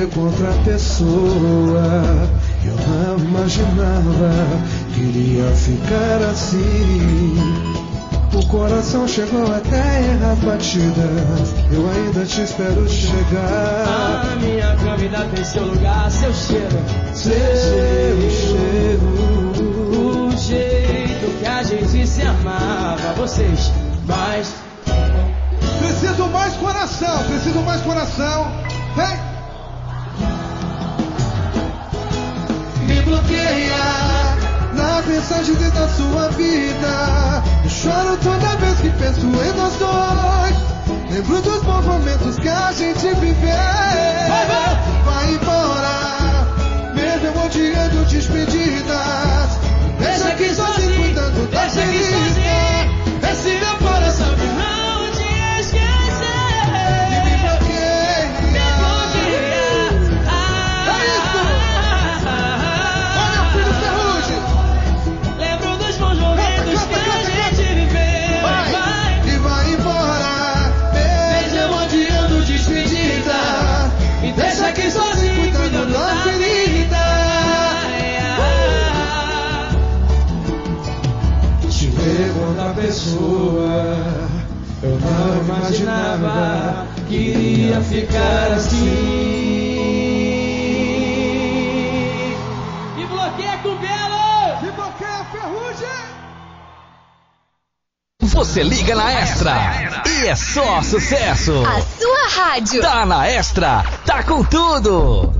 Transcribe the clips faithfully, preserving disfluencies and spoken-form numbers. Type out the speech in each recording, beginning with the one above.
com outra pessoa. Eu não imaginava que iria ficar assim. O coração chegou até errar batidas. Eu ainda te espero chegar. A minha cama ainda tem seu lugar, seu cheiro. Seu cheiro. O jeito que a gente se amava. Vocês mais. Preciso mais coração, preciso mais coração. Vem! Me bloqueia nas mensagens da sua vida. Eu choro toda vez que penso em nós dois. Lembro dos bons momentos que a gente viveu. Vai embora, mesmo eu odiando despedidas. Deixa aqui sozinho, cuidando da ferida. Esse meu coração que não te esquecer. E me bloqueia. Me bloqueia. É isso. Olha, filho Ferrugem. Lembro dos bons momentos que a gente viveu. Vai. E vai embora, mesmo eu odiando despedida. E deixa aqui sozinho, cuidando da ferida. Te ver com outra pessoa. Eu não imaginava que iria ficar assim. Me bloqueia com belo. Me bloqueia, Ferrugem! Você liga na Extra e é só sucesso. A sua rádio. Tá na Extra, tá com tudo.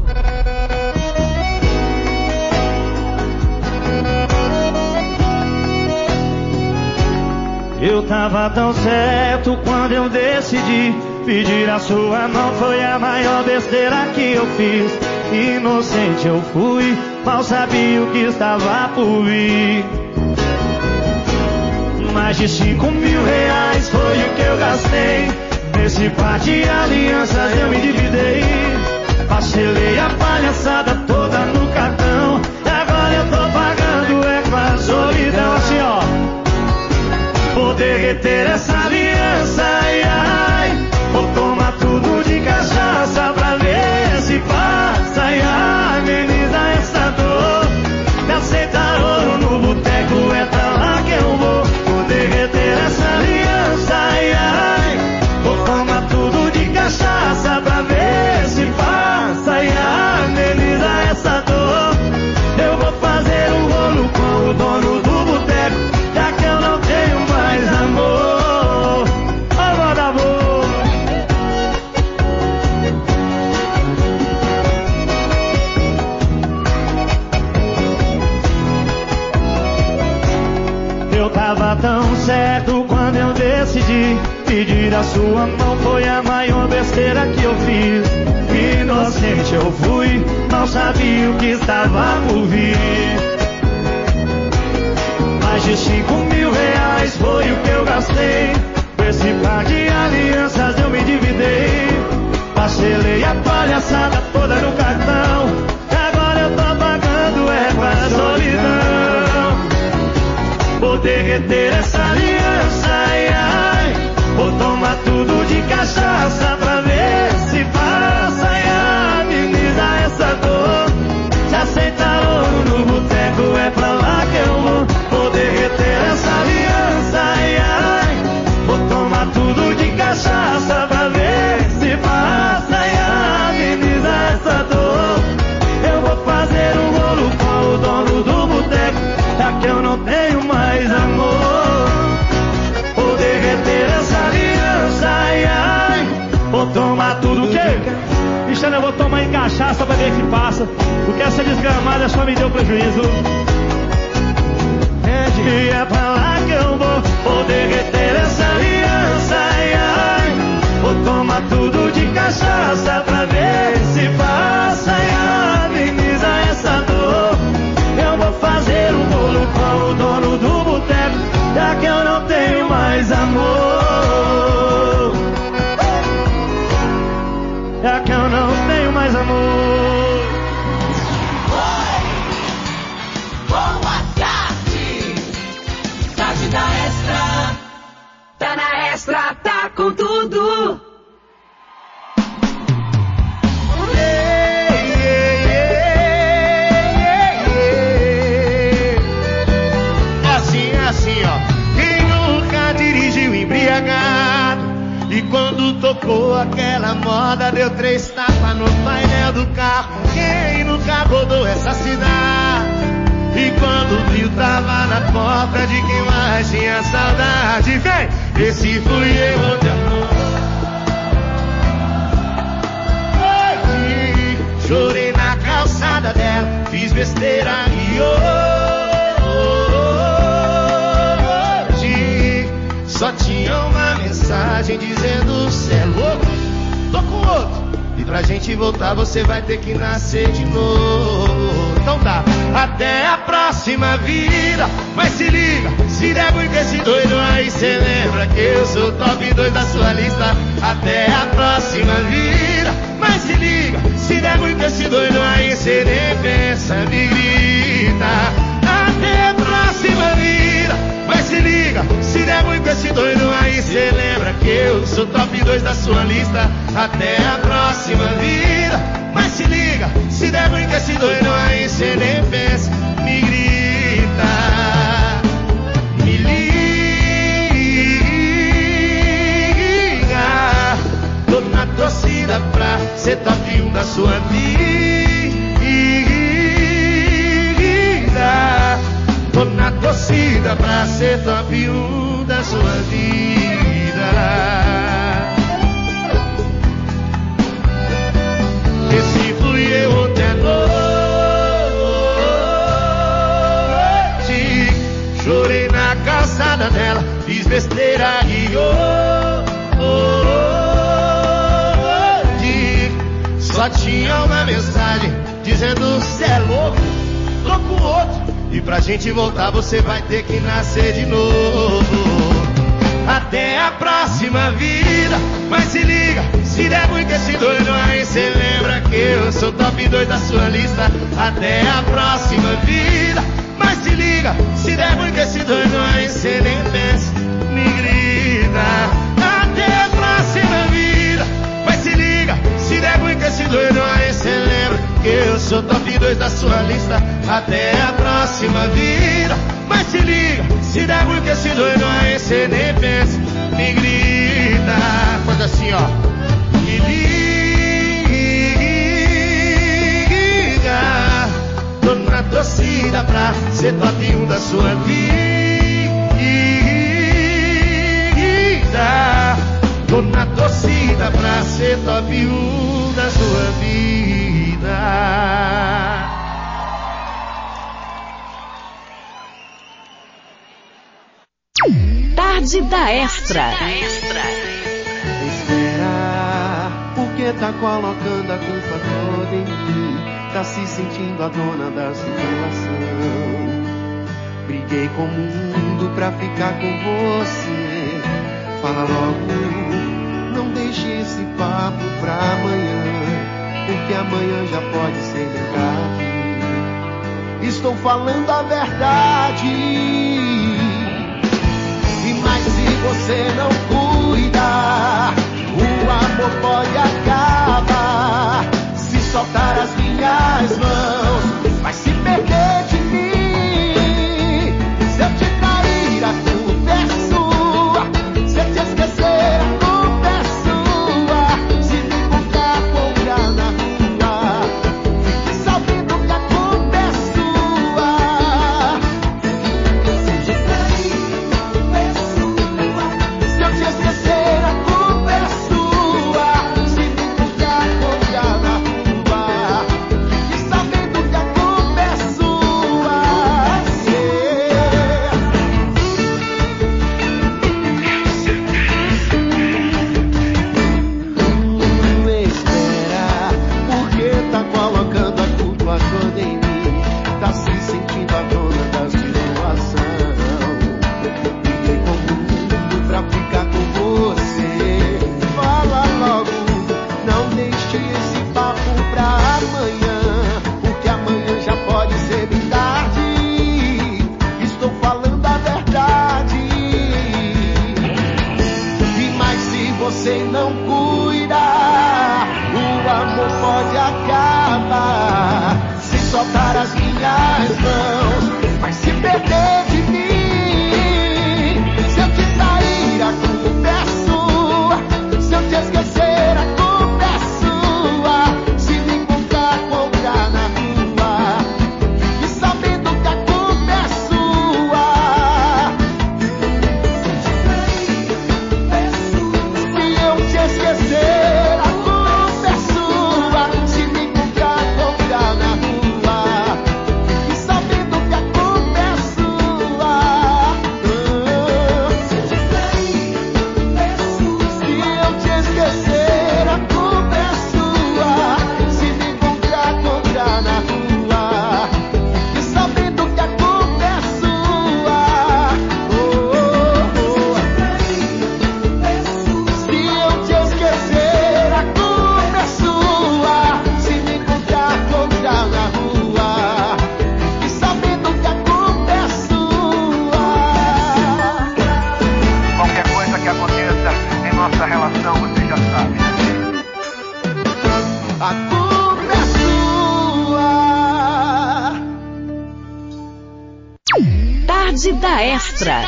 Eu tava tão certo quando eu decidi pedir a sua mão. Foi a maior besteira que eu fiz. Inocente eu fui, mal sabia o que estava por vir. Mais de cinco mil reais foi o que eu gastei. Nesse par de alianças eu me endividei. Parcelei a palhaçada toda no cartão. E agora eu tô pagando é com a solidão. Assim ó, vou derreter essa aliança, ai, ai. Vou tomar tudo de cachaça pra ver se passa, ai, ameniza essa dor. Me aceitar ouro no boteco, é pra lá que eu vou. Vou derreter essa aliança, ai, ai. Vou tomar tudo de cachaça pra ver se passa, ai, ameniza essa dor. Eu vou fazer um rolo com o dono do boteco, já que eu não tenho mais amor. Ó, moda amor. Eu tava tão certo quando eu decidi pedir a sua mão. Foi a maior besteira que eu fiz. Inocente eu fui, não sabia o que estava por vir. Mais de cinco mil reais foi o que eu gastei. Com esse par de alianças eu me endividei. Parcelei a palhaçada toda no cartão. E agora eu tô pagando é com a solidão. Vou derreter essa aliança, ai, ai. Vou tomar tudo de cachaça pra ver se passa, ai, ameniza essa dor. Se aceitar ouro no boteco, é pra lá que eu vou. Vou derreter essa aliança, ai, ai. Vou tomar tudo de cachaça pra ver se passa, ai, ameniza essa dor. Eu vou fazer um rolo com o dono do boteco, já que eu não tenho mais amor. Vou derreter essa aliança, ai, ai. Vou tomar tudo que... Cristiano, eu vou tomar em cachaça pra ver se passa. Porque essa desgramada só me deu prejuízo. E é pra lá que eu vou. Vou derreter essa aliança, ai, ai. Vou tomar tudo de cachaça pra ver se passa, ai, ameniza essa dor. Eu vou fazer um bolo com o dono do boteco, já que eu não tenho mais amor. Já que eu não tenho mais amor. Boa tarde. Tarde da Extra. Tá na Extra, tá com tudo. Ei, E quando tocou aquela moda, deu três tapas no painel do carro. Quem nunca rodou essa cidade? E quando viu, tava na porta de quem mais tinha saudade. Vem! Esse fui eu ontem à noite. Chorei na calçada dela, fiz besteira e hoje só tinha uma mensagem dizendo: cê é louco, tô com outro. E pra gente voltar você vai ter que nascer de novo. Então tá, até a próxima vida. Mas se liga, se der muito esse doido aí, cê lembra que eu sou o top dois da sua lista. Até a próxima vida. Mas se liga, se der muito esse doido aí, cê nem pensa, me grita. Até a próxima vida. Mas se liga, se der muito esse doido aí, cê lembra que eu sou top dois da sua lista. Até a próxima vida. Mas se liga, se der muito esse doido aí, cê nem pensa, me grita. Me liga, tô na torcida pra ser top um da sua vida. Tô na torcida pra ser top um da sua vida. Esse fui eu ontem à noite. Chorei na calçada dela, fiz besteira e hoje só tinha uma mensagem dizendo: cê é louco, tô com outro. E pra gente voltar você vai ter que nascer de novo. Até a próxima vida. Mas se liga, se der muito esse doido aí, cê lembra que eu sou top dois da sua lista. Até a próxima vida. Mas se liga, se der muito esse doido aí, cê nem pensa, me grita. Até a próxima vida. Mas se liga, se der muito esse doido aí, cê lembra que eu sou top dois da sua lista. Até a próxima vida. Mas se liga, se der muito esse doido aí, cê nem pensa, me grita. Faz assim, ó. Me liga, tô na torcida pra ser top um da sua vida. Tô na torcida pra ser top um da sua vida. Tarde da Extra. Espera, porque tá colocando a culpa toda em mim. Tá se sentindo a dona da situação. Briguei com o mundo pra ficar com você. Fala logo, não deixe esse papo pra amanhã, porque amanhã já pode ser verdade. Estou falando a verdade. Mas se você não cuida, o amor pode acabar. Se soltar as minhas mãos, vai se perder de mim. Se eu te trair, a culpa é sua. Se eu te esquecer, a culpa é sua. Se me encontrar com olhar na rua, fique sabendo que a culpa é sua. Se eu te trair, esquecer, a culpa é sua. Se me encontrar com olhar na rua, fique sabendo que a culpa é sua. Hum, espera, porque tá colocando a culpa toda em mim. Tá se sentindo a dona da situação. Briguei com o mundo pra ficar com você. Fala logo, não deixe esse papo pra amanhã, porque amanhã já pode ser bem tarde. Estou falando a verdade. E mais se você não cuida, o amor pode acabar. Se soltar as minhas mãos, vai se perder de mim. Se eu te trair, a culpa é sua. esquecer, a culpa é sua. Se me encontrar encontrar na rua, e sabendo que a culpa é sua. Se eu te trair, é sua. Se eu te esquecer, a culpa é sua. Se me encontrar encontrar na rua, e sabendo que a culpa é sua. Oh, oh, oh. Se eu te esquecer, a culpa é sua. Se me encontrar encontrar na rua, e sabendo que a culpa é sua. Qualquer coisa que aconteça em nossa relação, você já sabe. A culpa é sua. Tarde da Extra.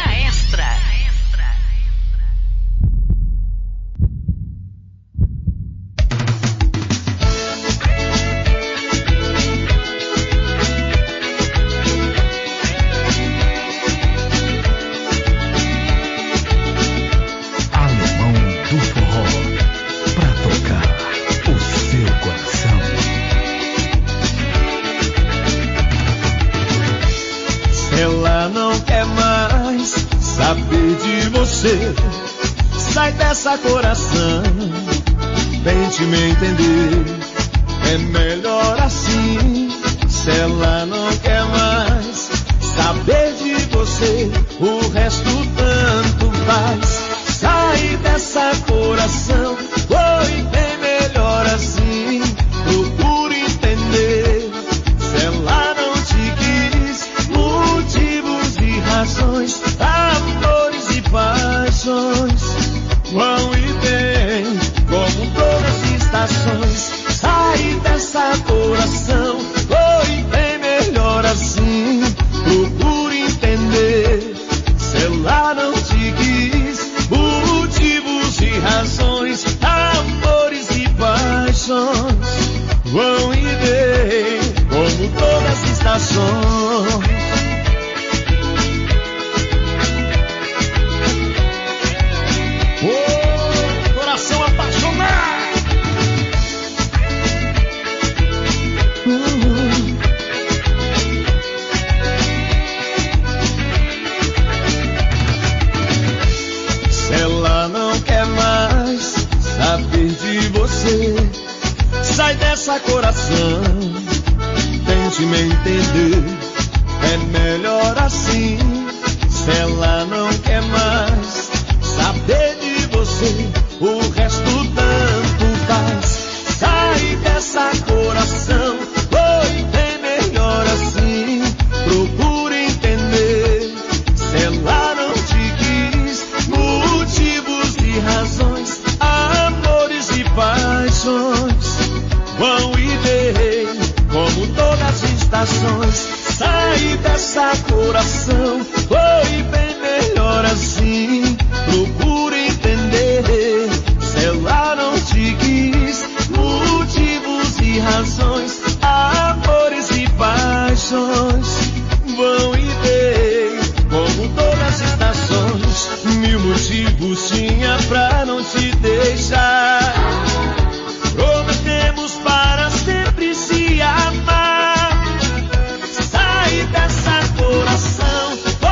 Alemão do Forró, pra tocar o seu coração. Ela não quer mais saber de você. Sai dessa coração, tente me entender. É melhor assim. Se ela não quer mais saber de você, o resto tanto faz. Sai dessa coração, foi bem melhor assim. Procure entender. Se ela não te quis, motivos e razões, amores e paixões vão e vêm, como todas as estações. Sai dessa coração, foi bem melhor assim. Procure entender. Se ela não te quis, motivos e razões, amores e paixões vão e vêm, como todas as estações. Oh, coração apaixonado. Uh. Se ela não quer mais saber de você, sai dessa coração, tente me entender. É melhor assim. Se ela não quer mais saber de você, o resto tanto faz. Sai dessa coração, foi bem melhor assim. Procure entender. Se ela não te quis, motivos e razões, amores e paixões vão e vêm, como todas as estações. Sai dessa coração, foi bem melhor assim. Procure entender. Se ela não te quis, motivos e razões, amores e paixões vão e vêm, como todas as estações. Mil motivos tinha pra não te deixar. Prometemos para sempre se amar. Sai dessa coração,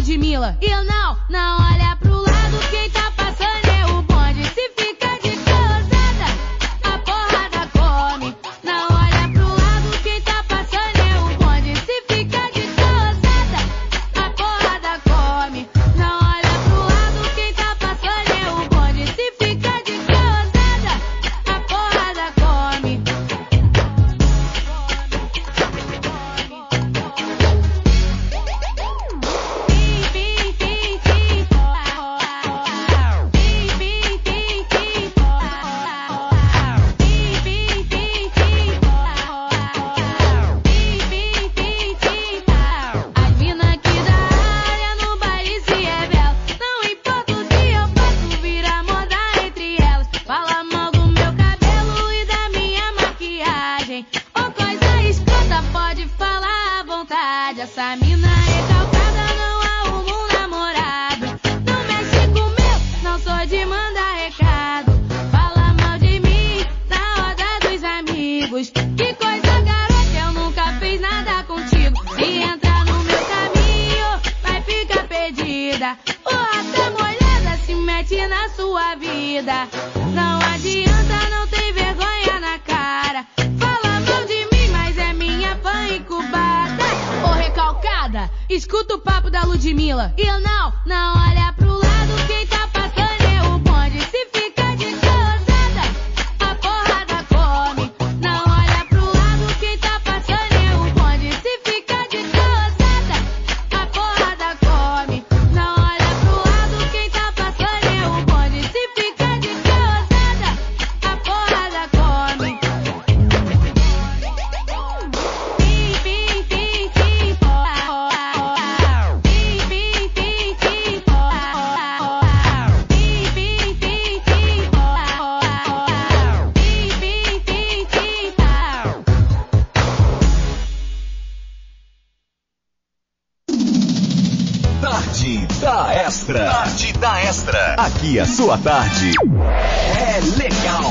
Ludmilla. E não, não olha pro lado, quem tá passando é o bonde. Se fica de cansada, a porrada come. Não olha pro lado, quem tá passando é o bonde. Se fica de cansada, a porrada come. Não olha pro lado, quem tá passando é o bonde. Se fica de cansada, a porrada come. As mina aqui da área no baile se revela. Não importa o que eu faço, vira moda entre elas. Fala mal do meu cabelo e da minha maquiagem. Ou coisa escrota, pode falar à vontade. Essa mina recalcada não arruma um namorado. Não mexe com o meu, não sou de mandar recado. Fala mal de mim na roda dos amigos. Que coisa, garota, eu nunca fiz nada contigo. Se entrar no meu caminho, vai ficar perdida. O rasta molhada se mete na sua vida. Não adianta, não tem vergonha na cara. Fala mal de mim, mas é minha fã incubada. Ô recalcada, escuta o papo da Ludmilla. E não, não olha pro lado, quem tá passando é o bonde. Se fica de cansada, a porrada come. Não olha pro lado, quem tá passando é o bonde. Se fica de cansada, a porrada come. Não olha pro lado, quem tá passando é o bonde. Se fica de cansada, a porrada come. Pim, pim, pim, pim, Tarde da Extra. Tarde da Extra. Aqui a sua tarde é legal.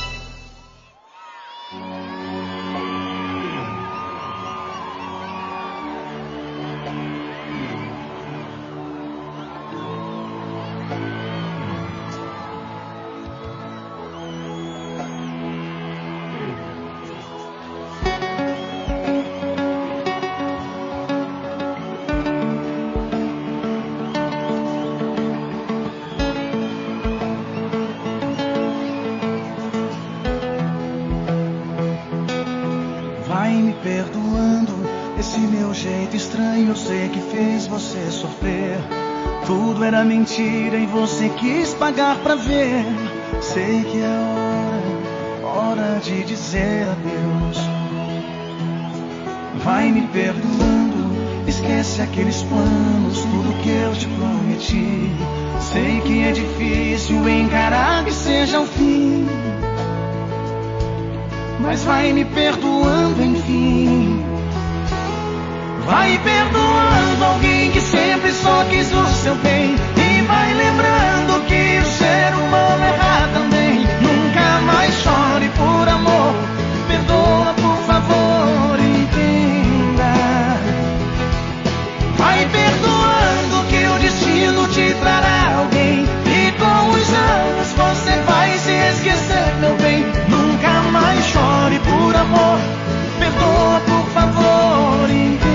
Vai me perdoando esse meu jeito estranho. Eu sei que fez você sofrer. Tudo era mentira e você quis pagar pra ver. Sei que é hora, hora de dizer adeus. Vai me perdoando, esquece aqueles planos, tudo que eu te prometi. Sei que é difícil encarar que seja o fim, mas vai me perdoando enfim. Vai perdoando alguém que sempre só quis o seu bem. E vai lembrando que o ser humano erra também. Nunca mais chore por amor. Perdoa, por favor, entenda. Vai perdoando que o destino te trará alguém. E com os anos você vai se esquecer, meu bem. Nunca mais chore por amor. Perdoa, por favor, entenda.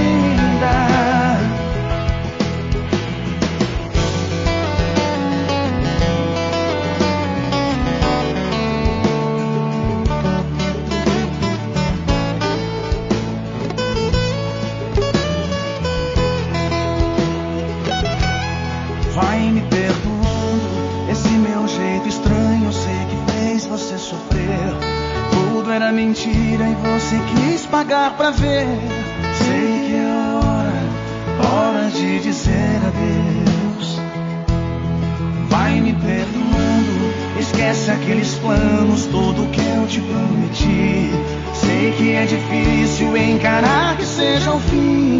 Vai me perdoando esse meu jeito estranho. Eu sei que fez você sofrer. Tudo era mentira e você quis pagar pra ver. Sei que é hora, hora de dizer adeus. Vai me perdoando, esquece aqueles planos, tudo que eu te prometi. Sei que é difícil encarar que seja o fim,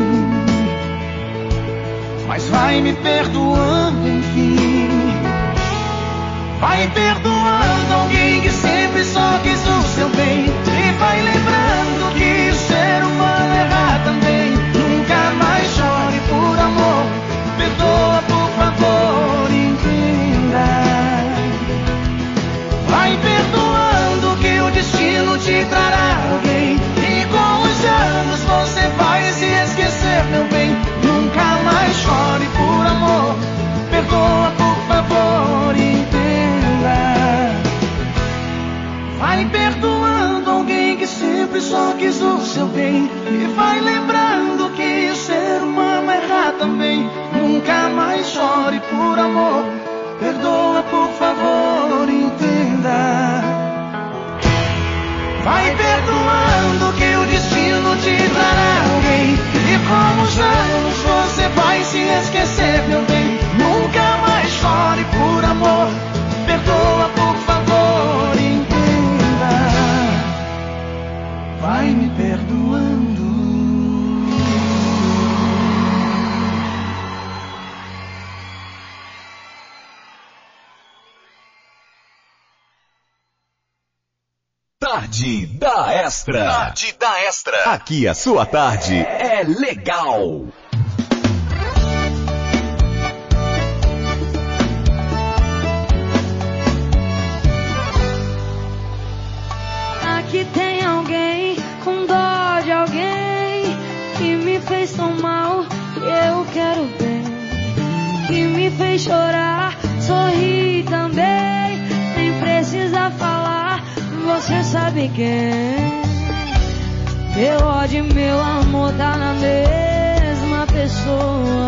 mas vai me perdoando enfim. Vai perdoando alguém que sempre só quis o seu bem. E vai lembrando que o ser humano erra também. Nunca mais chore por amor. Perdoa. Vai perdoando alguém que sempre só quis o seu bem. E vai lembrando que o ser humano erra também. Nunca mais chore por amor. Perdoa, por favor, entenda. Vai perdoando que o destino te trará alguém. E com os anos você vai se esquecer, meu bem. Nunca mais chore por amor. Perdoa, por favor, entenda. Vai me perdoando. Tarde da Extra. Tarde da Extra. Aqui a sua tarde é legal. Aqui tem alguém com dó de alguém que me fez tão mal e eu quero bem. Que me fez chorar, sorrir também. Nem precisa falar, você sabe quem. Meu ódio e meu amor tá na mesma pessoa.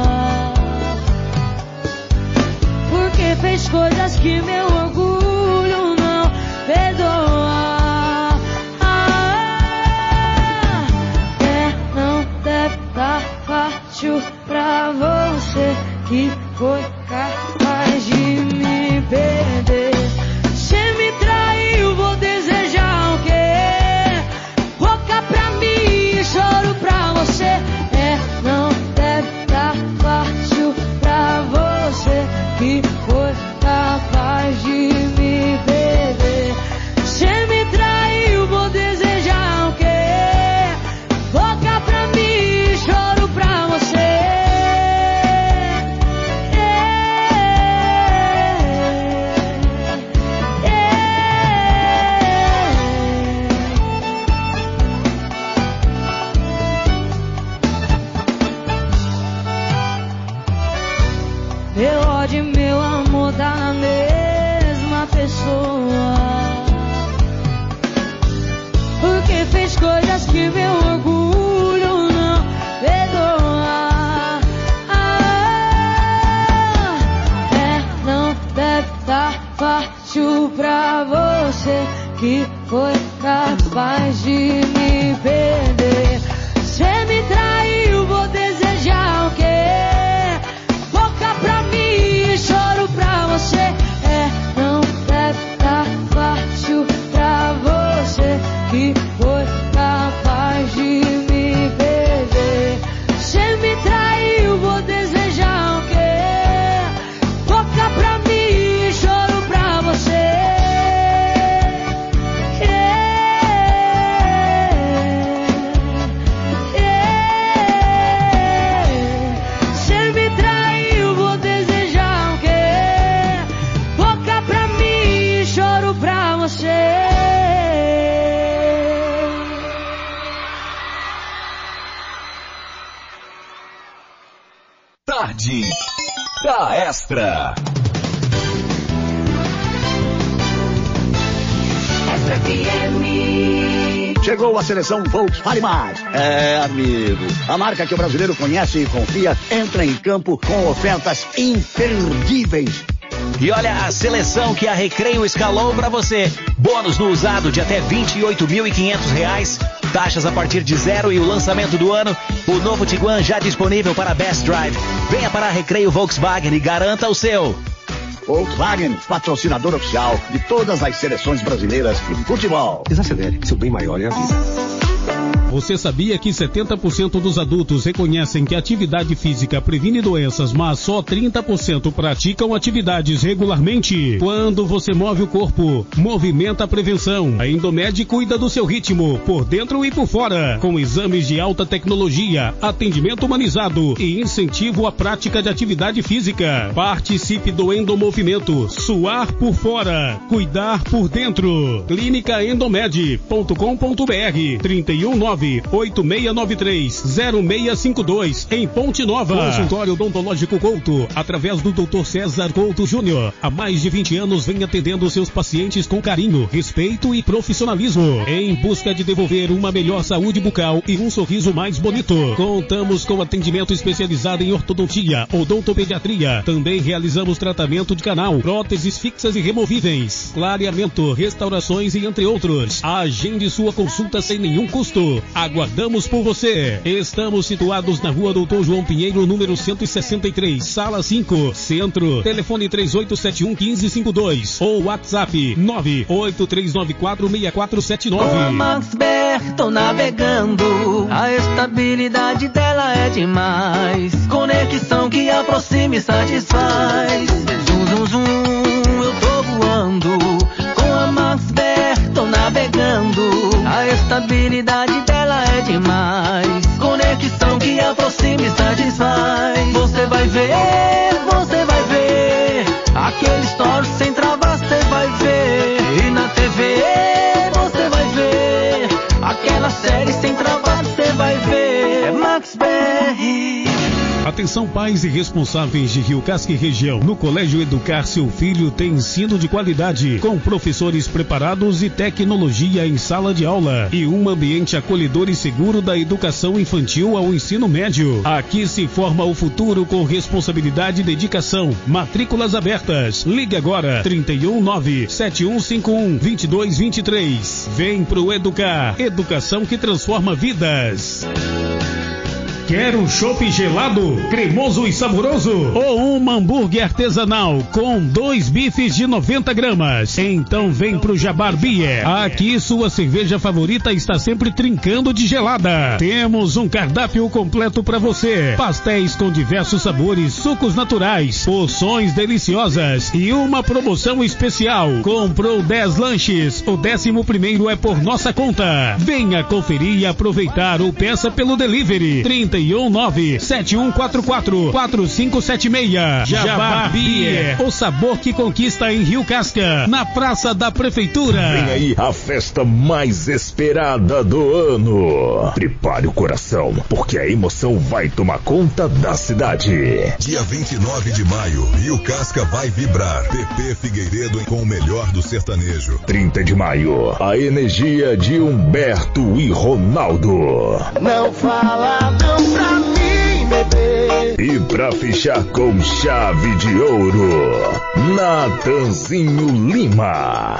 Porque fez coisas que meu orgulho não perdoa. Tá fácil pra você que foi capaz de me perder. Você me traiu, vou desejar o quê? Boca pra mim, choro pra você. É, não deve tá fácil pra você que foi capaz de me perder. Você me traiu, vou desejar o quê? Boca pra mim, choro pra você. Meu ódio e meu amor tá na mesma pessoa. Porque fez coisas que meu orgulho não perdoa. Ah, é, não deve tá fácil pra você que foi capaz de me perder. Você me traiu, vou desejar o quê? Boca pra mim, choro pra você. É, não deve tá fácil pra você que foi capaz de me perder. Você me traiu, vou desejar o quê? Boca pra mim, choro pra você. Você me traiu, vou desejar o quê? Boca pra mim, choro pra você. Tarde da Extra. Chegou a seleção Volkswagen Mais. É, amigo, a marca que o brasileiro conhece e confia entra em campo com ofertas imperdíveis. E olha a seleção que a Recreio escalou pra você. Bônus no usado de até vinte e oito mil e quinhentos reais. Taxas a partir de zero e o lançamento do ano. O novo Tiguan já disponível para Best Drive. Venha para a Recreio Volkswagen e garanta o seu. Volkswagen, patrocinador oficial de todas as seleções brasileiras de futebol. Desacelere, seu bem maior é a vida. Você sabia que setenta por cento dos adultos reconhecem que a atividade física previne doenças, mas só trinta por cento praticam atividades regularmente? Quando você move o corpo, movimenta a prevenção. A Endomed cuida do seu ritmo, por dentro e por fora, com exames de alta tecnologia, atendimento humanizado e incentivo à prática de atividade física. Participe do Endomovimento. Suar por fora, cuidar por dentro. clínica endomed ponto com ponto br trinta e um nove nove oito seis nove três zero seis cinco dois, em Ponte Nova. Consultório Odontológico Couto, através do doutor César Couto Júnior. Há mais de vinte anos vem atendendo seus pacientes com carinho, respeito e profissionalismo, em busca de devolver uma melhor saúde bucal e um sorriso mais bonito. Contamos com atendimento especializado em ortodontia, odontopediatria. Também realizamos tratamento de canal, próteses fixas e removíveis, clareamento, restaurações e entre outros. Agende sua consulta sem nenhum custo. Aguardamos por você. Estamos situados na rua Doutor João Pinheiro, número cento e sessenta e três, sala cinco, Centro. Telefone três oito sete um um cinco cinco dois ou WhatsApp nove oito três nove quatro seis quatro sete nove. Com a Maxbet tô navegando, a estabilidade dela é demais. Conexão que aproxima e satisfaz. Zum, zum, zum, eu tô voando. Com a Maxbet tô navegando, a estabilidade dela é demais. Conexão que aproxima e satisfaz. Você vai ver, você vai ver aquele story sem travas, você vai ver. E na T V você vai ver aquela série sem travas, você vai ver. É Maxbet. Atenção pais e responsáveis de Rio Casca e região. No Colégio Educar seu filho tem ensino de qualidade, com professores preparados e tecnologia em sala de aula e um ambiente acolhedor e seguro da educação infantil ao ensino médio. Aqui se forma o futuro com responsabilidade e dedicação. Matrículas abertas. Ligue agora trinta e um, nove sete um cinco um, dois dois dois três. Vem pro Educar. Educação que transforma vidas. Quer um chopp gelado, cremoso e saboroso? Ou um hambúrguer artesanal com dois bifes de noventa gramas? Então vem pro Jabar Beer. Aqui sua cerveja favorita está sempre trincando de gelada. Temos um cardápio completo para você. Pastéis com diversos sabores, sucos naturais, porções deliciosas e uma promoção especial. Comprou dez lanches, o décimo primeiro é por nossa conta. Venha conferir e aproveitar ou peça pelo delivery. trinta e um, nove sete um quatro quatro, quatro cinco sete seis. Jabar Beer, o sabor que conquista em Rio Casca, na Praça da Prefeitura. Vem aí a festa mais esperada do ano. Prepare o coração, porque a emoção vai tomar conta da cidade. Dia vinte e nove de maio, Rio Casca vai vibrar. Pepe Figueiredo com o melhor do sertanejo. trinta de maio, a energia de Humberto e Ronaldo. Não fala não pra mim, bebê. E pra fechar com chave de ouro, Natanzinho Lima.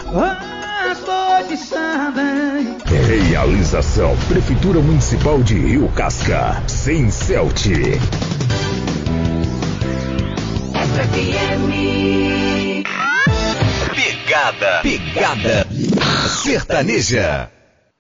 Realização Prefeitura Municipal de Rio Casca, sem Celt. Pegada, pegada sertaneja.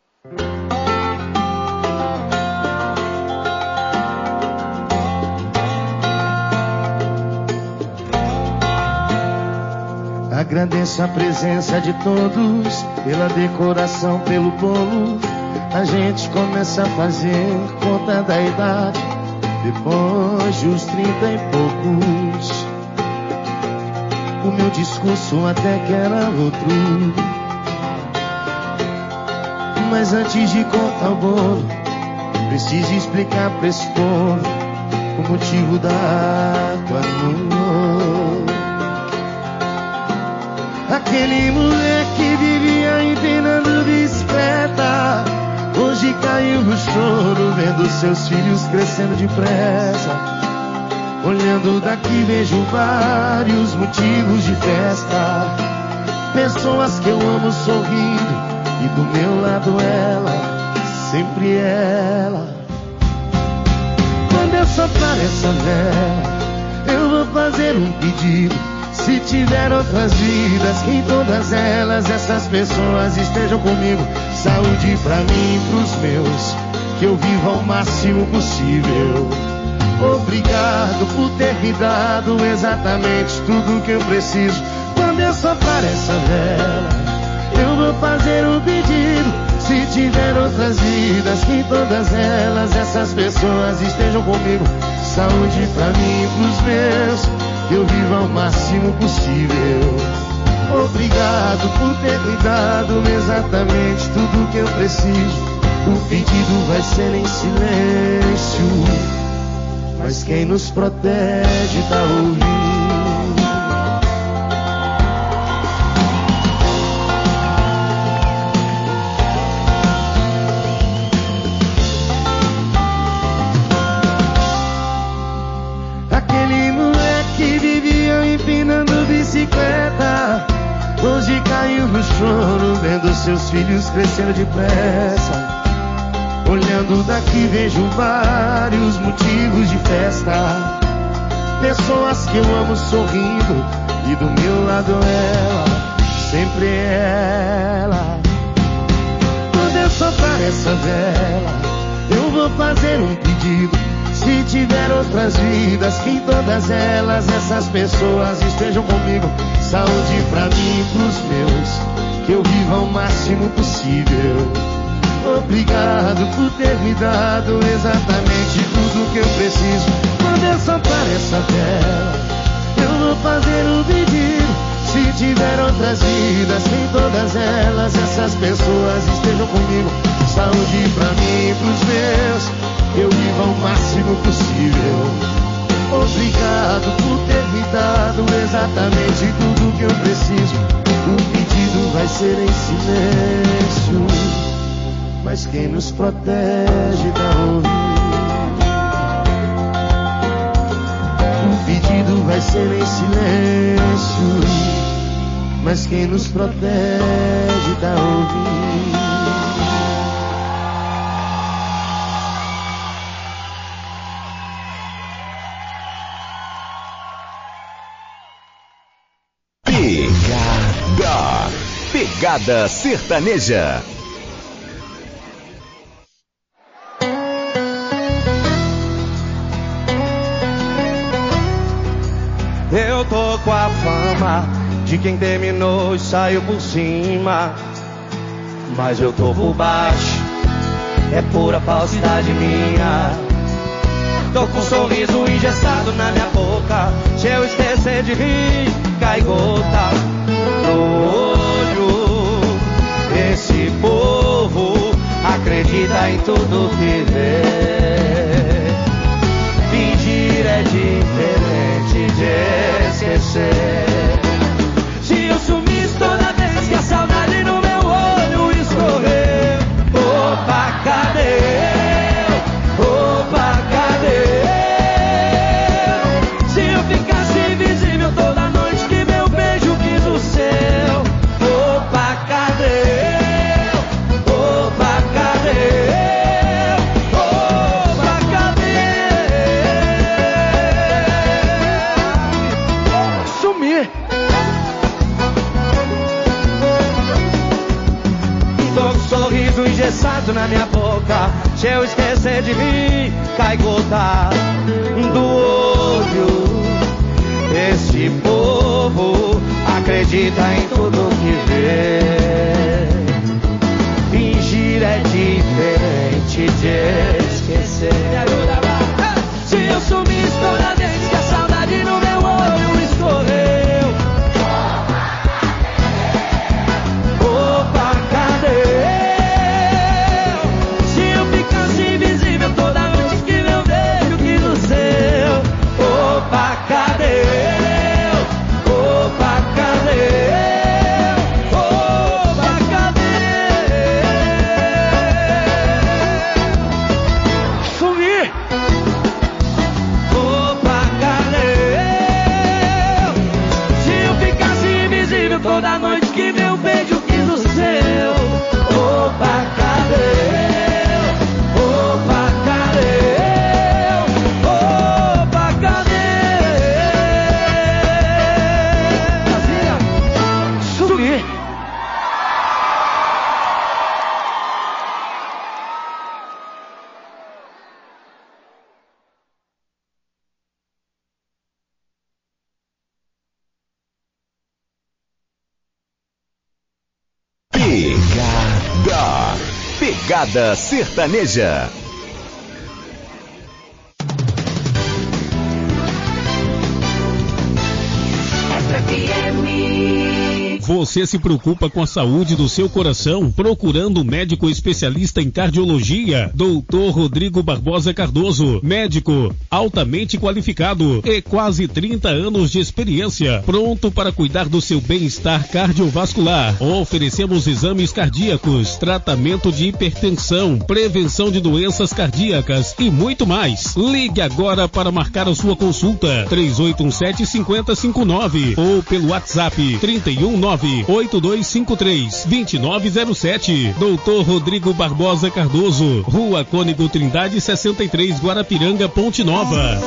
Agradeço a presença de todos, pela decoração, pelo bolo. A gente começa a fazer conta da idade, depois dos trinta e poucos. O meu discurso até que era outro, mas antes de contar o bolo, preciso explicar pra esse povo o motivo da tua amor. Aquele moleque vivia empinando bicicleta, hoje caiu no choro vendo seus filhos crescendo depressa. Olhando daqui vejo vários motivos de festa, pessoas que eu amo sorrindo e do meu lado ela, sempre ela. Quando eu soprar essa vela, eu vou fazer um pedido. Se tiver outras vidas, que em todas elas essas pessoas estejam comigo. Saúde pra mim e pros meus, que eu viva ao máximo possível. Obrigado por ter me dado exatamente tudo que eu preciso. Quando eu soprar essa vela, eu vou fazer um pedido. Se tiver outras vidas, que em todas elas essas pessoas estejam comigo. Saúde pra mim e pros meus, que eu viva ao máximo possível. Obrigado por ter me dado exatamente tudo que eu preciso. O pedido vai ser em silêncio, mas quem nos protege tá ouvindo. Aquele moleque vivia empinando bicicleta, hoje caiu no choro vendo seus filhos crescendo depressa. Olhando daqui vejo vários motivos de festa, pessoas que eu amo sorrindo e do meu lado ela, sempre ela. Quando eu soprar essa vela, eu vou fazer um pedido. Se tiver outras vidas, que em todas elas essas pessoas estejam comigo. Saúde pra mim e pros meus, que eu viva o máximo possível. Obrigado por ter me dado exatamente tudo que eu preciso. Quando eu soprar essa vela, eu vou fazer um pedido. Se tiver outras vidas, que em todas elas essas pessoas estejam comigo. Saúde pra mim e pros meus, que eu viva o máximo possível. Obrigado por ter me dado exatamente tudo que eu preciso. O pedido vai ser em silêncio, mas quem nos protege tá ouvindo. O pedido vai ser em silêncio, mas quem nos protege tá ouvindo. Pegada, Pegada Sertaneja. Eu tô com a fama de quem terminou e saiu por cima, mas eu tô por baixo, é pura falsidade minha. Tô com um sorriso engessado na minha boca, se eu esquecer de rir, cai gota no olho. Esse povo acredita em tudo que vê. Fingir é diferente de esquecer. Se eu sumisse toda vez que a saudade no meu olho escorrer, opa, cadê? Opa, cadê? Se eu ficasse invisível toda noite que meu beijo quis o seu, opa, cadê? Opa, cadê? Opa, cadê? Sumir. Tô com um sorriso engessado na minha boca, se eu esquecer de rir, cai gota do olho. Esse povo acredita em tudo que vê. Fingir é diferente de esquecer. Me ajuda, vai. Se eu sumisse toda vez que a saudade no meu olho escorreu, opa, cadê? Se eu ficasse invisível toda noite que meu beijo quis o seu, opa, cadê? Opa, cadê? Opa, cadê? Sumir. Opa, cadê? Se eu ficasse invisível toda noite que meu beijo quis o seu, opa, cadê? Opa, cadê? Opa, cadê? Brasília, sumir. Pegada, Pegada Sertaneja. F M. Você se preocupa com a saúde do seu coração, procurando um médico especialista em cardiologia? doutor Rodrigo Barbosa Cardoso, médico altamente qualificado e quase trinta anos de experiência, pronto para cuidar do seu bem-estar cardiovascular. Oferecemos exames cardíacos, tratamento de hipertensão, prevenção de doenças cardíacas e muito mais. Ligue agora para marcar a sua consulta três oito um sete, cinco zero cinco nove ou pelo WhatsApp trinta e um, nove oito dois cinco três, dois nove zero sete. doutor Rodrigo Barbosa Cardoso, Rua Cônego Trindade sessenta e três, Guarapiranga, Ponte Nova.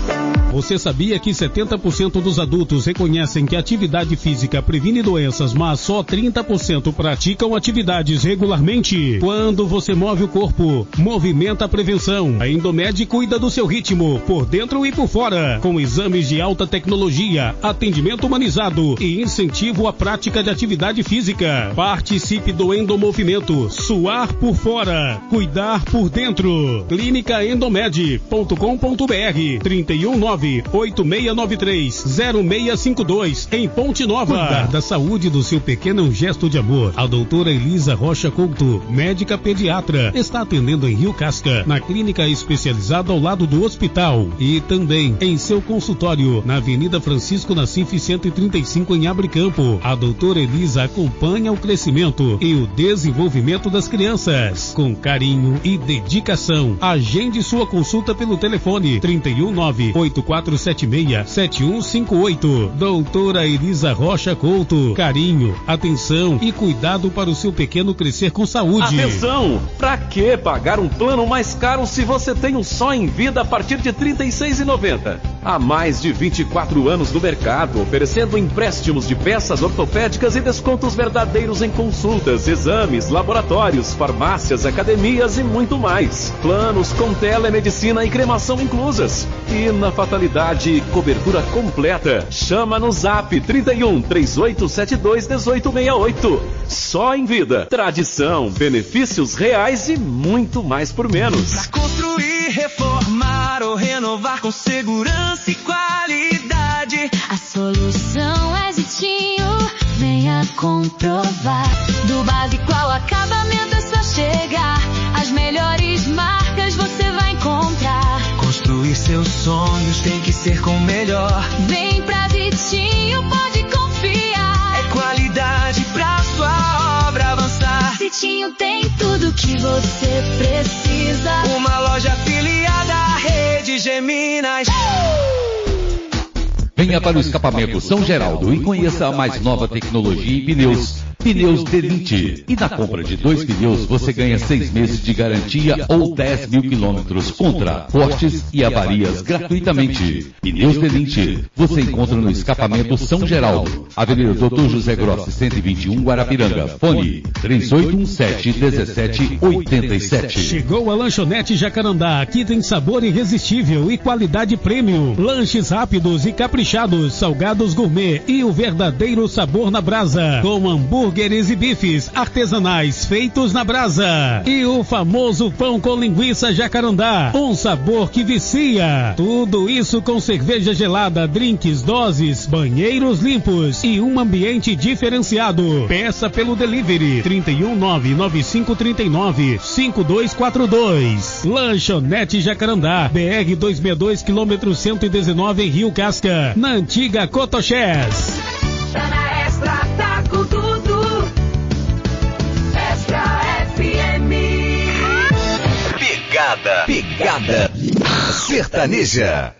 Você sabia que setenta por cento dos adultos reconhecem que a atividade física previne doenças, mas só trinta por cento praticam atividades regularmente? Quando você move o corpo, movimenta a prevenção. A Endomed cuida do seu ritmo, por dentro e por fora, com exames de alta tecnologia, atendimento humanizado e incentivo à prática de atividade física. Participe do Endomovimento. Suar por fora, cuidar por dentro. clínica endomed ponto com ponto br trinta e um, nove oito seis nove três, zero seis cinco dois em Ponte Nova. Cuidar da saúde do seu pequeno é um gesto de amor. A doutora Elisa Rocha Couto, médica pediatra, está atendendo em Rio Casca, na clínica especializada ao lado do hospital, e também em seu consultório na Avenida Francisco Nassif cento e trinta e cinco em Abricampo. A doutora Elisa acompanha o crescimento e o desenvolvimento das crianças com carinho e dedicação. Agende sua consulta pelo telefone trinta e um, nove oito quatro sete seis, sete um cinco oito. Doutora Elisa Rocha Couto, carinho, atenção e cuidado para o seu pequeno crescer com saúde. Atenção! Pra que pagar um plano mais caro se você tem um só em vida a partir de trinta e seis reais e noventa centavos? Há mais de vinte e quatro anos no mercado, oferecendo empréstimos de peças ortopédicas e descontos verdadeiros em consultas, exames, laboratórios, farmácias, academias e muito mais. Planos com telemedicina e cremação inclusas. E na fatalidade, cobertura completa. Chama no zap trinta e um, três oito sete dois, um oito seis oito. Só em vida. Tradição, benefícios reais e muito mais por menos. Pra construir, reformar ou renovar com segurança e qualidade, a solução é Zitinho, venha comprovar. Do básico ao acabamento é só chegar, as melhores marcas você vai encontrar. Construir seus sonhos tem que ser com o melhor. Vem pra Zitinho, pode confiar. É qualidade pra sua obra avançar. Zitinho tem tudo que você precisa. Uma loja afiliada à rede Geminas. Venha para o escapamento São Geraldo e conheça a mais nova tecnologia em pneus. Pneus Delinte. E na compra de dois pneus você ganha seis meses de garantia ou dez mil quilômetros contra cortes e avarias gratuitamente. Pneus Delinte. Você encontra no escapamento São Geraldo, Avenida doutor José Grossi, cento e vinte e um, Guarapiranga. Fone três oito um sete, um sete oito sete. Chegou a Lanchonete Jacarandá. Aqui tem sabor irresistível e qualidade premium. Lanches rápidos e caprichados, salgados gourmet e o verdadeiro sabor na brasa. Com hambúrgueres e bifes artesanais feitos na brasa. E o famoso pão com linguiça Jacarandá. Um sabor que vicia. Tudo isso com cerveja gelada, drinks, doses, banheiros limpos e um ambiente diferenciado. Peça pelo delivery trinta e um, nove nove cinco três nove, cinco dois quatro dois. Lanchonete Jacarandá, B R duzentos e sessenta e dois, quilômetro cento e dezenove em Rio Casca, na antiga Cotoxés. Tá na Extra, tá com tudo. Extra F M. Pegada, pegada sertaneja.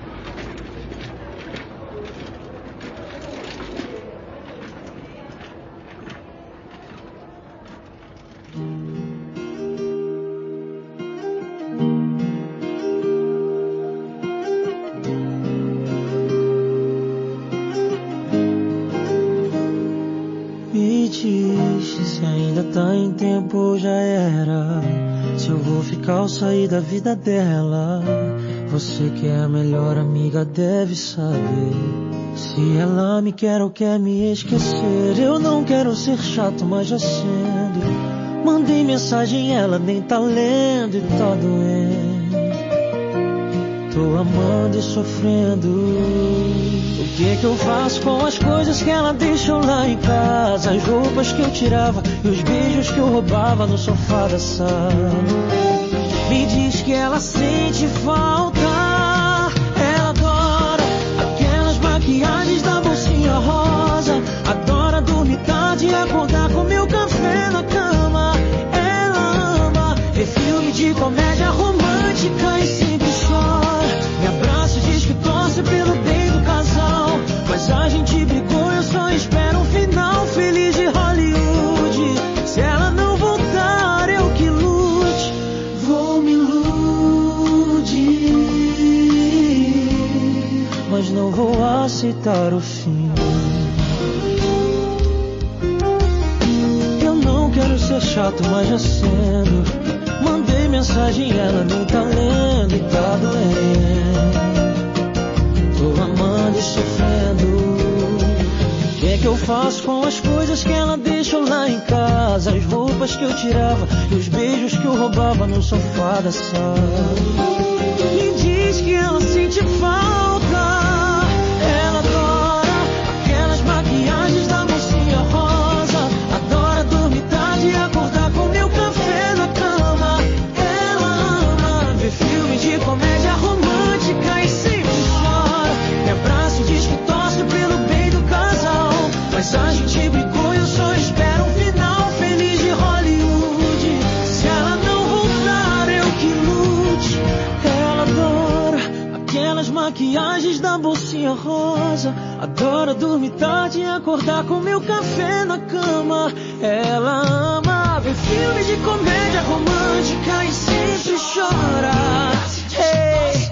Me diz se ainda tá em tempo ou já era. Se eu vou ficar ou sair da vida dela. Você que é a melhor amiga deve saber. Se ela me quer ou quer me esquecer. Eu não quero ser chato, mas já sendo. Mandei mensagem, ela nem tá lendo e tá doendo. Tô amando e sofrendo. O O que que eu faço com as coisas que ela deixou lá em casa? As roupas que eu tirava e os beijos que eu roubava no sofá da sala. Me diz que ela sente falta. Ela adora aquelas maquiagens da bolsinha rosa. Adora dormir tarde e acordar com meu café na cama. Ela ama ver filme de comédia romântica e sempre chora. Me abraça e diz que torce pelo bem do casal. Mas a gente brigou, eu só espero um final feliz de Hollywood. Se ela não voltar, eu que lute. Vou me iludir, mas não vou aceitar o fim. Eu não quero ser chato, mas já sendo. Mandei mensagem, ela nem tá lendo e tá doendo. Tô amando e sofrendo. O que é que eu faço com as coisas que ela deixou lá em casa? As roupas que eu tirava e os beijos que eu roubava no sofá da sala. Me diz que ela sente falta. Ela adora aquelas maquiagens da mocinha rosa. Adora dormir tarde e acordar com meu café na cama. Ela ama ver filme de comédia romântica e sempre chora. Me abraça e diz que torce pelo bem do casal. Mas a gente brigou e eu só espero um final feliz de Hollywood. Se ela não voltar, eu que lute. Ela adora aquelas maquiagens da bolsinha rosa. Adora dormir tarde e acordar com meu café na cama. Ela ama ver filme de comédia romântica e sempre chora. Hey.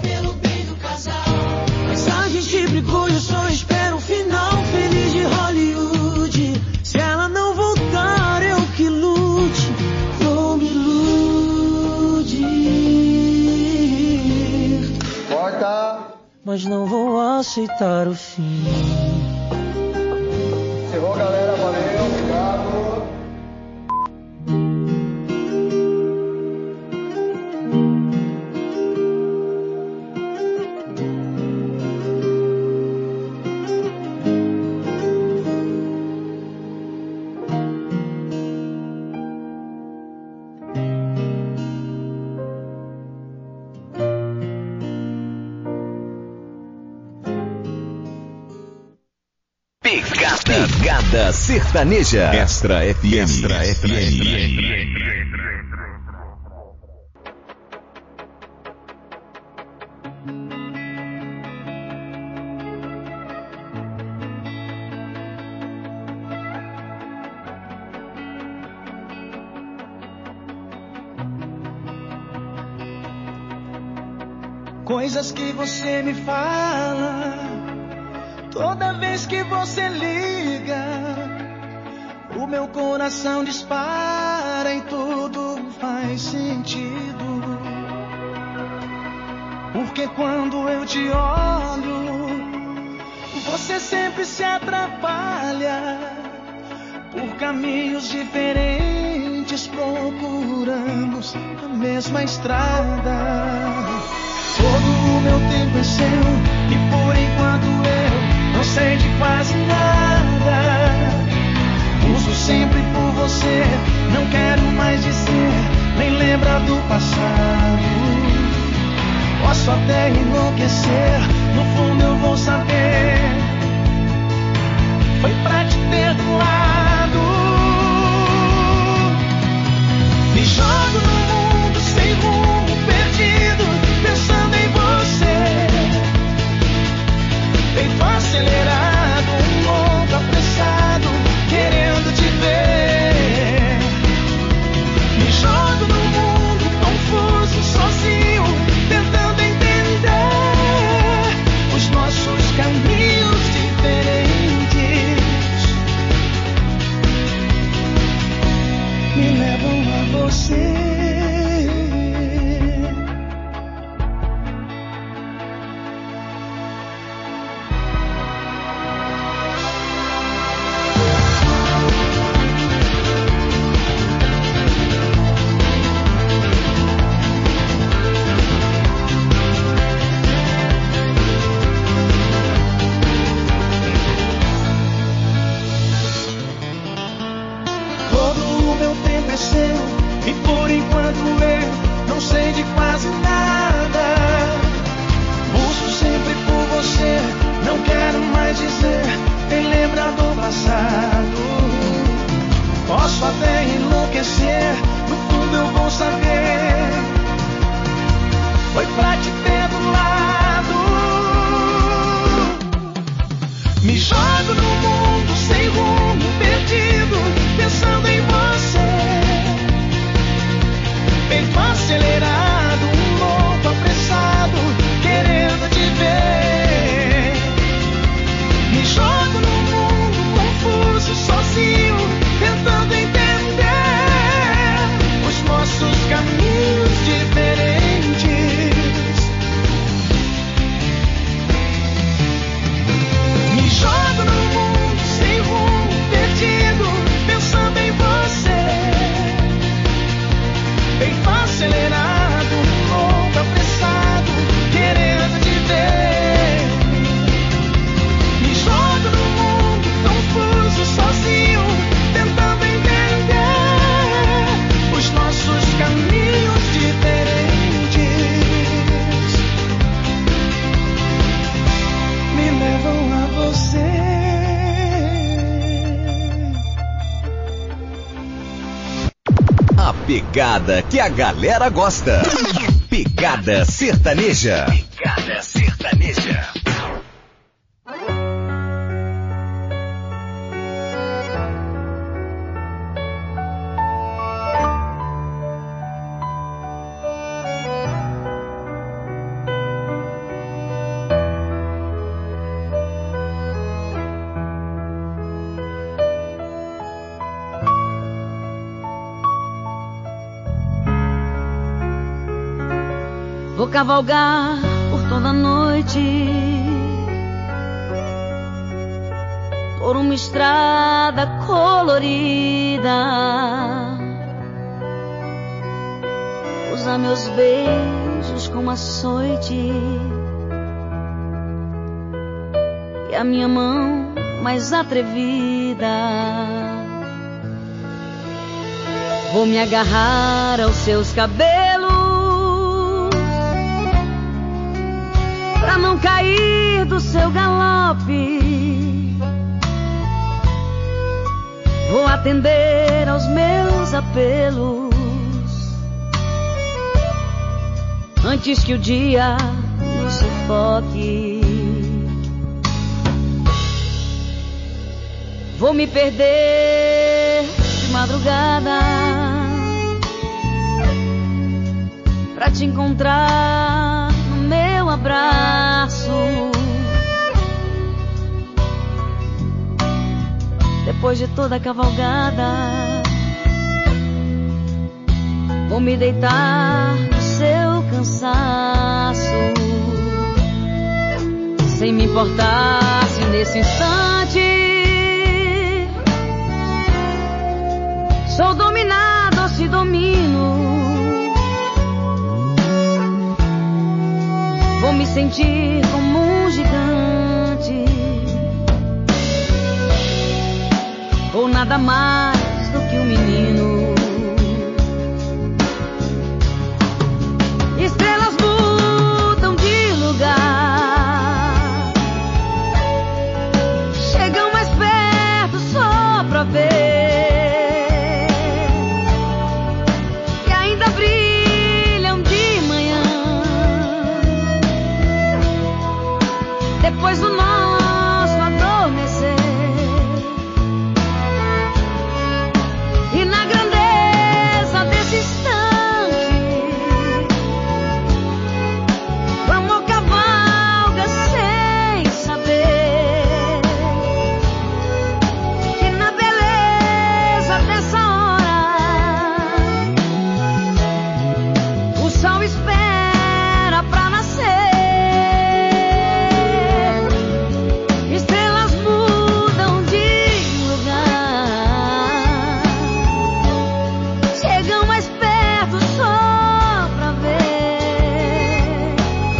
Mas a gente brigou e eu só espero um final feliz de Hollywood. Se ela não voltar, eu que lute. Vou me iludir, mas não vou aceitar o fim. Encerrou, galera. Valeu, obrigado. Pegada Sertaneja. Extra F M. Extra F M. Coisas que você me fala toda vez que você liga, o meu coração dispara e tudo faz sentido. Porque quando eu te olho, você sempre se atrapalha. Por caminhos diferentes procuramos a mesma estrada. Todo o meu tempo é seu e por enquanto eu não sei de quase nada. Uso sempre por você, não quero mais dizer, nem lembrar do passado. Posso até enlouquecer, no fundo eu vou saber. Foi pra te ter do lado. Me jogo no mundo sem rumo, perdido, pensando em você. Peito acelerado, um louco apressado, querendo te ver. Me jogo no mundo confuso, sozinho, tentando entender os nossos caminhos. A pegada que a galera gosta. Pegada sertaneja. Pegada sertaneja. Vou cavalgar por toda a noite por uma estrada colorida, usar meus beijos como açoite e a minha mão mais atrevida. Vou me agarrar aos seus cabelos pra não cair do seu galope. Vou atender aos meus apelos antes que o dia nos sufoque. Vou me perder de madrugada pra te encontrar no meu abraço. Depois de toda a cavalgada, vou me deitar no seu cansaço, sem me importar se nesse instante sou dominado ou se domino. Vou me sentir como um gigante, ou nada mais do que um menino. Estrelas mudam de lugar, chegam mais perto só pra ver, e ainda brilham de manhã. Depois do nosso adormecer, e na grandeza desse instante, o amor cavalga sem saber que na beleza dessa hora o sol espera pra nascer. Estrelas mudam de lugar, chegam mais perto só pra ver,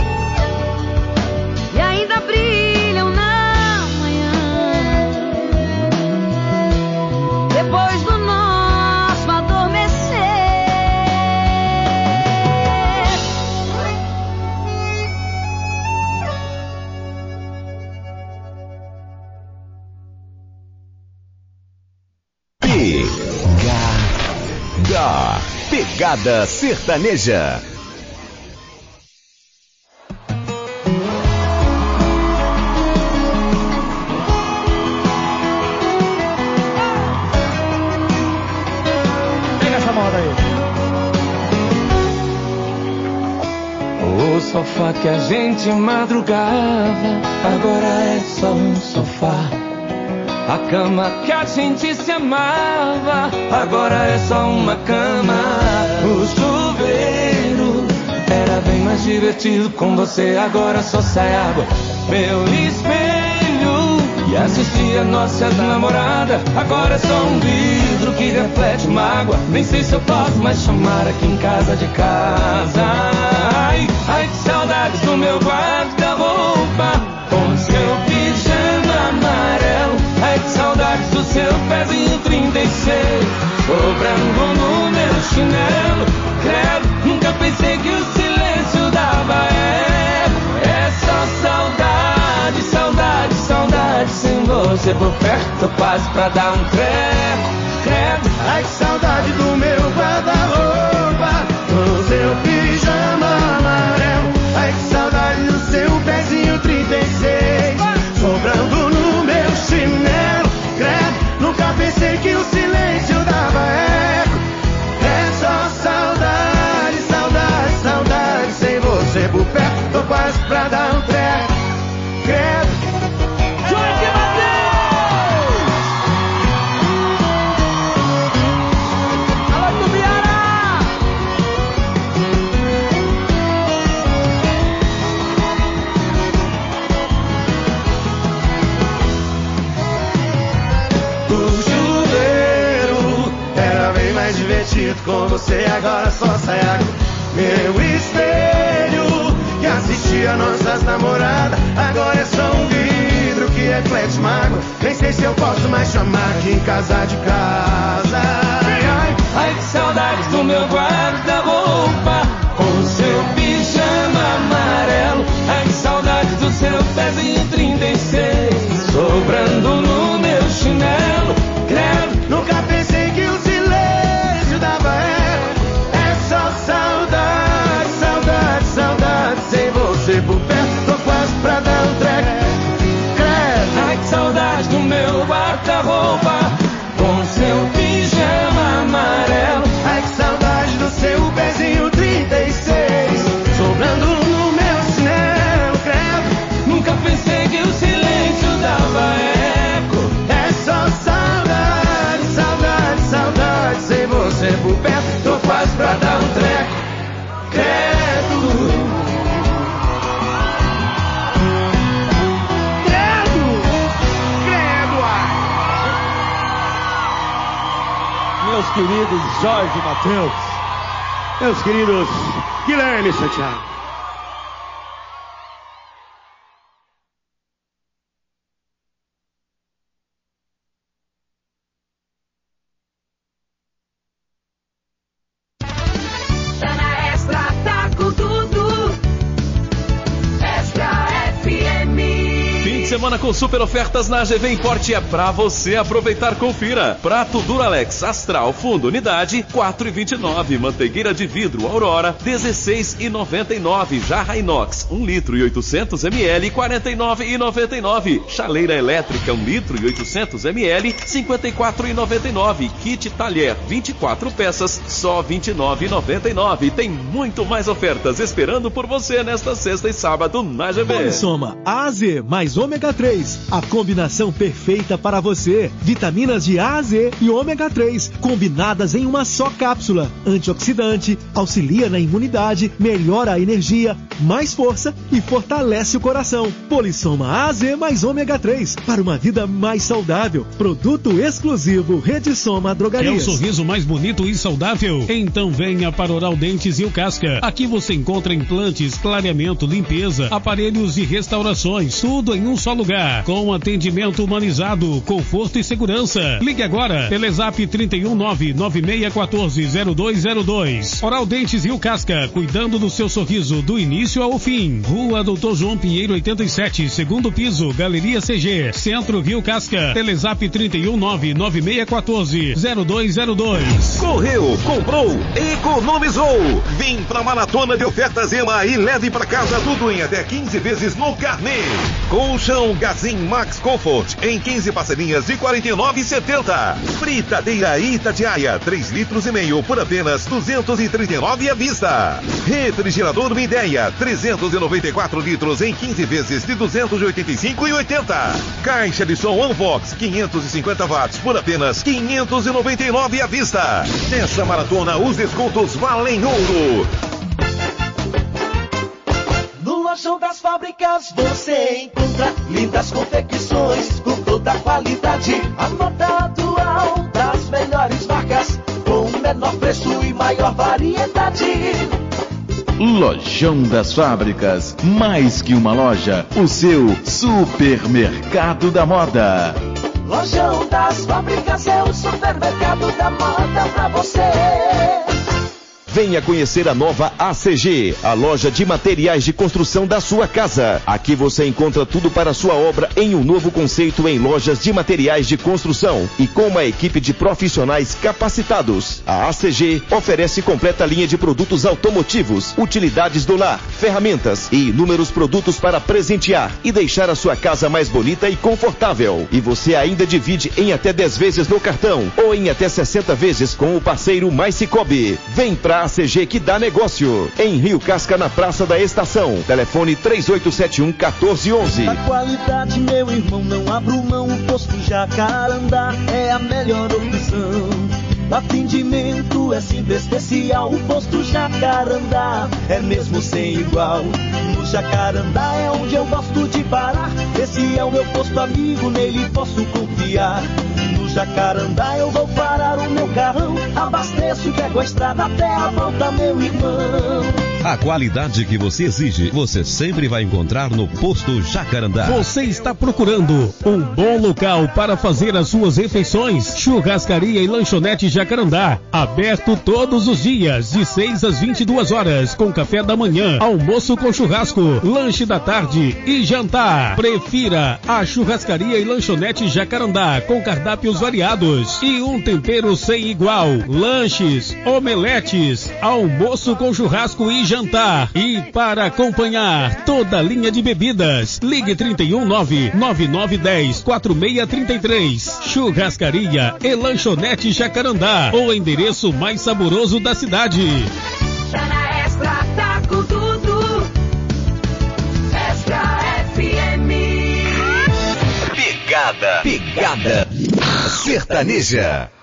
e ainda brilham na manhã. Depois do nosso adormecer, Pegada. Pegada sertaneja. Pega essa moda aí. O sofá que a gente madrugava agora é só um sofá. A cama que a gente se amava agora é só uma cama. O chuveiro era bem mais divertido com você, agora só sai água. Meu espelho e assistir a nossa namorada agora é só um vidro que reflete mágoa. Nem sei se eu posso mais chamar aqui em casa de casa. Ai, ai, que saudades do meu guarda-roupa com seu pijama amarelo. Ai, que saudades do seu pezinho trinta e seis sobrando no meu chinelo. Credo, nunca pensei que o silêncio dava eco. É só saudade, saudade, saudade. Sem você por perto, quase pra dar um treco. Credo, Ai, que saudade do meu guarda-roupa e agora só sai água. Meu espelho que assistia nossas namoradas, agora é só um vidro que reflete mágoa. Nem sei se eu posso mais chamar aqui em casa de casa. Ai, ai, ai, que saudades do meu guarda-roupa com seu pijama amarelo. Ai, que saudades do seu pezinho trinta e seis sobrando no meu chinelo. Credo, nunca pensei que o silêncio dava eco. É só saudade, saudade, saudade. Sem você por perto, tô quase pra dar um treco. Credo, ai, que saudade do meu guarda-roupa com seu pijama amarelo. Ai, que saudade do seu pezinho trinta e seis sobrando no meu chinelo. Credo, nunca pensei que o silêncio dava eco. É só saudade, saudade, saudade. Sem você por perto, tô quase pra dar um treco. Credo, credo, credo. Meus queridos Jorge Matheus, meus queridos Guilherme Santiago. Tá na Extra, tá com tudo. Extra F M. Fim de semana com super ofertas na A G V Importe é pra você aproveitar. Confira. Prato Duralex Astral Fundo Unidade quatro e vinte e nove. Manteigueira de vidro Aurora dezesseis e noventa e nove. Jarra inox um litro e oitocentos mililitros quarenta e nove e noventa e nove. Chaleira elétrica um litro e oitocentos mililitros cinquenta e quatro e noventa e nove. Kit talher vinte e quatro peças só vinte e nove e noventa e nove. Tem muito mais ofertas esperando por você nesta sexta e sábado na A G V. Polisoma A Z mais ômega três, a combinação perfeita para você. Vitaminas de A a Z e ômega três, combinadas em uma só cápsula. Antioxidante, auxilia na imunidade, melhora a energia, mais força e fortalece o coração. Polisoma A Z mais ômega três, para uma vida mais saudável. Produto exclusivo Rede Soma Drogarias. Quer um sorriso mais bonito e saudável? Então venha para Oral Dentes e o Casca. Aqui você encontra implantes, clareamento, limpeza, aparelhos e restaurações, tudo em um só lugar, com atendimento humanizado, conforto e segurança. Ligue agora, Telezap trinta e um nove nove seis um quatro zero dois zero dois. Oral Dentes Rio Casca, cuidando do seu sorriso do início ao fim. Rua Doutor João Pinheiro oitenta e sete, segundo piso, Galeria C G, Centro Rio Casca. Telezap trinta e um nove nove seis um quatro zero dois zero dois. Correu, comprou, economizou. Vem pra Maratona de Ofertas Ema e leve pra casa tudo em até quinze vezes no carnê. Colchão Gazin Max Comfort em quinze parcelinhas de quarenta e nove reais e setenta centavos. Fritadeira Itatiaia três litros e meio por apenas duzentos e trinta e nove reais à vista. Refrigerador Mideia trezentos e noventa e quatro litros em quinze vezes de duzentos e oitenta e cinco reais e oitenta centavos. Caixa de som Unvox quinhentos e cinquenta watts por apenas quinhentos e noventa e nove reais à vista. Nessa maratona os descontos valem ouro. No Lojão das Fábricas você encontra lindas confecções com toda a qualidade. A moda atual das melhores marcas com o menor preço e maior variedade. Lojão das Fábricas, mais que uma loja, o seu supermercado da moda. Lojão das Fábricas é o supermercado da moda pra você. Venha conhecer a nova A C G, a loja de materiais de construção da sua casa. Aqui você encontra tudo para a sua obra em um novo conceito em lojas de materiais de construção e com uma equipe de profissionais capacitados. A A C G oferece completa linha de produtos automotivos, utilidades do lar, ferramentas e inúmeros produtos para presentear e deixar a sua casa mais bonita e confortável. E você ainda divide em até dez vezes no cartão ou em até sessenta vezes com o parceiro Mais Cicobi. Vem pra A C G que dá negócio. Em Rio Casca, na Praça da Estação. Telefone três oito sete um um quatro um um. A qualidade, meu irmão, não abro mão. O posto Jacarandá é a melhor opção. Atendimento é simples, especial. O posto Jacarandá é mesmo sem igual. No Jacarandá é onde eu gosto de parar. Esse é o meu posto amigo, nele posso confiar. No Jacarandá eu vou parar o meu carrão. Abasteço e pego a estrada até a volta, meu irmão. A qualidade que você exige, você sempre vai encontrar no Posto Jacarandá. Você está procurando um bom local para fazer as suas refeições? Churrascaria e Lanchonete Jacarandá. Aberto todos os dias, de seis às vinte e duas horas, com café da manhã, almoço com churrasco, lanche da tarde e jantar. Prefira a Churrascaria e Lanchonete Jacarandá, com cardápios variados e um tempero sem igual. Lanches, omeletes, almoço com churrasco e jantar. Jantar. E para acompanhar toda a linha de bebidas, ligue trinta e um, nove nove nove um zero, quatro seis três três. Churrascaria e Lanchonete Jacarandá, o endereço mais saboroso da cidade. Tá na Extra, tá com tudo. Extra F M. Pegada, pegada sertaneja.